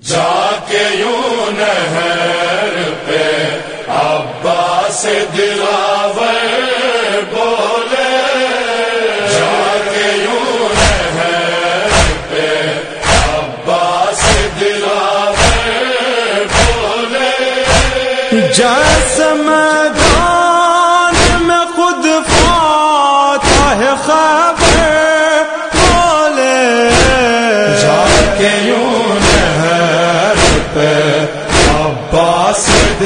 جا کے یوں نہر پہ عباس دلاور بولے، جا کے یوں نہر پہ عباس دلاور بولے، جیسے میدان میں خود فاتح خیبر بولے، جا کے یوں نہر پہ عباس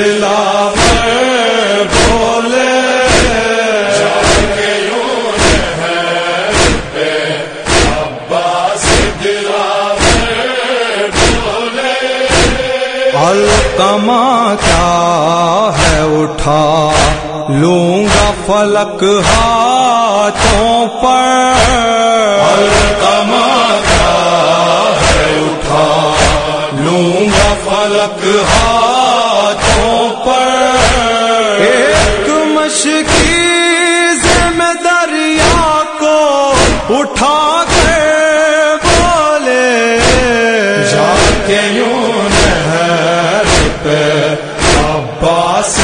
دلاور بولے، جا کے یوں نہر پہ عباس دلاور بولے، علقمہ کیا ہے اٹھا لوں گا فلک ہاتھوں پر، علقمہ کیا ہے اٹھا لوں گا فلک ہاتھوں پر، ایک مشکیز میں دریا کو اٹھا کے بولے، جا کے یوں نہر پہ عباس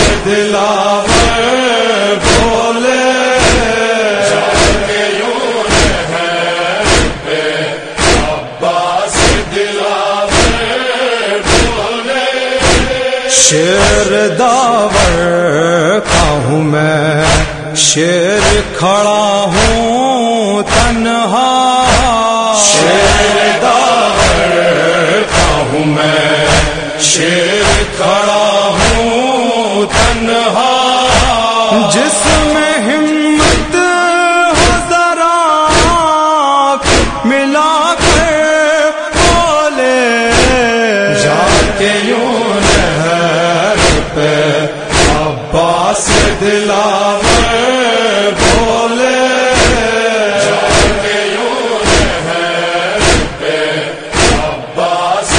دلاور بولے، جا کے یوں نہر پہ عباس دلاور بولے، شیر داور کا ہوں میں، شیر کھڑا ہوں تنہا، شیر داور کا ہوں میں، شیر کھڑا ہوں تنہا، جس میں ہمت ہو ذرا ملا کے بولے، جا کے یوں نہر پہ عباس دلاور بولے، جا کے یوں نہر پہ عباس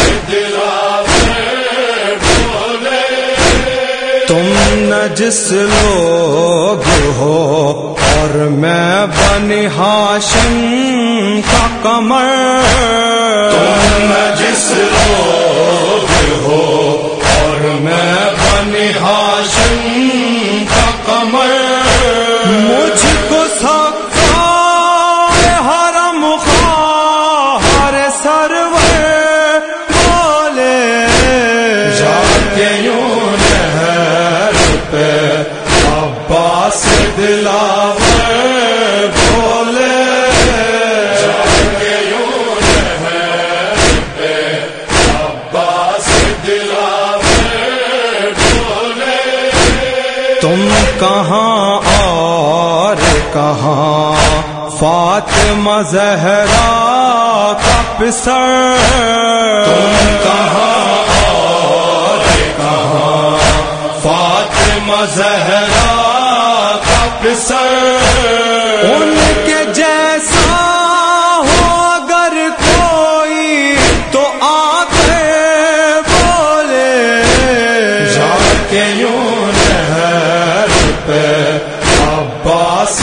دلاور بولے، تم نجس لوگ ہو اور میں بنی ہاشم کا قمر، تم جس لوگ ہو اور میں بنی ہاشم کا قمر، مجھ کو سکتا حرم خواہر سرور بولے، جا کے یوں نہر پہ عباس دلاور بولے، جا کے یوں نہر پہ عباس دلاور بولے، تم کہاں اور کہاں فاطمہ زہرا کا پسر، تم کہاں اور کہاں فاطمہ زہرا کا پسر، ان کے جیسا ہو اگر کوئی تو آ کے بولے، جا کے یوں نہر پہ عباس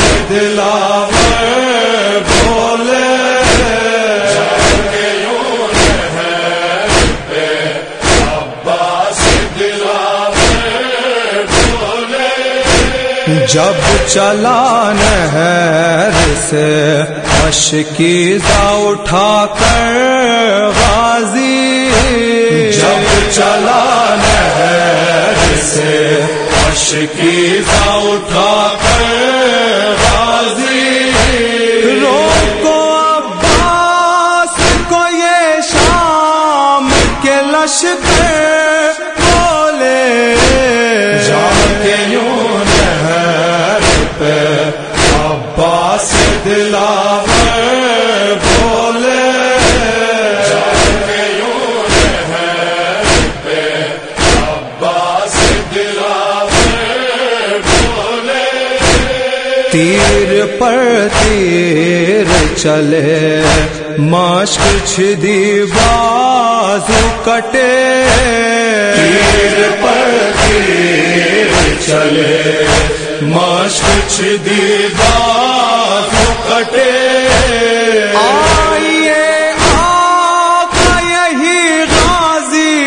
دلاور بولے، جا کے یوں نہر پہ عباس دلاور بولے، جب چلا نہر سے اشکیزہ اٹھا کر غازی، جب چلا نہر سے اشکیزہ اٹھا کر غازی، روکو عباس کو یہ شام کے لشکر بولے، جا کے یوں نہر پہ عباس دلاور بولے، جا کے یوں نہر پہ عباس دلاور بولے، تیر پر تیر چلے مشک چھدی بازو کٹے، تیر پر تیر چلے مشک چھدی بازو کٹے، آئیے آقا یہی غازی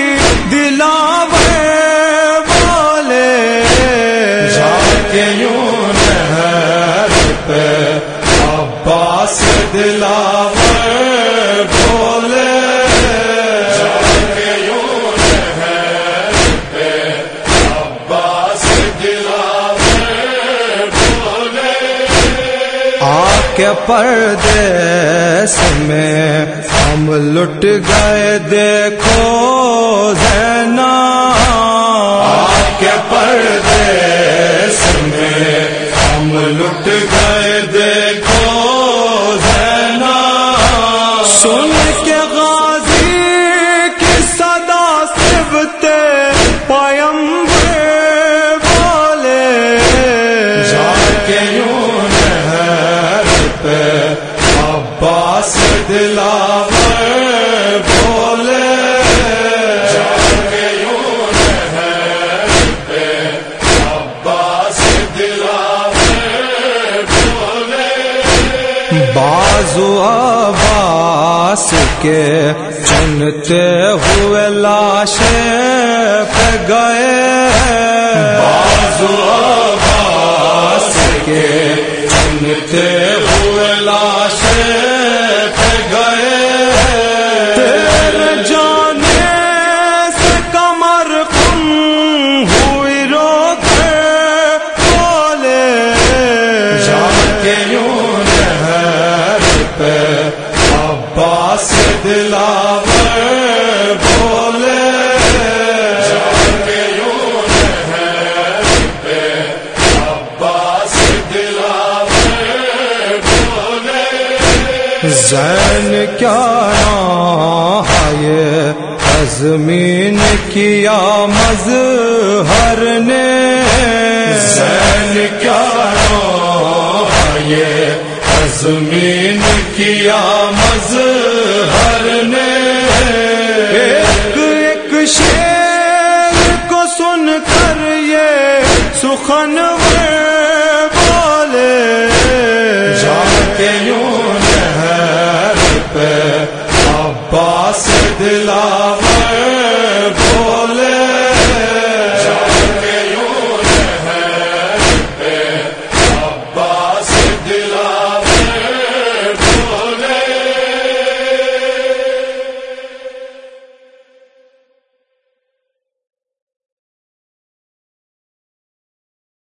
کے پردیس میں ہم لٹ گئے دیکھو زینا، کے پردیس میں ہم لٹ گئے دیکھو زینا، سن کے غازی کی صدا سبتے پیمبر بولے، جا کے یوں نہر پہ عباس دلاور بولے، جا کے یوں نہر پہ عباس دلاور بولے، بازو عباس کے چنتے ہوئے لاشیں پہ گئے، بازو عباس کے چنتے ہوئے لاشیں پہ گئے، تیرے جانے سے کمر خم ہوئی رو کے بولے، جا کے یوں نہر پہ عباس دلاور بولے، جا کے یوں نہر پہ عباس دلاور بولے، زین کیا یہ تزمین کیا مظہر نے، زین کیا یہ تزمین کیا مظہر نے، ایک ایک شعر کو سن کر یہ سخن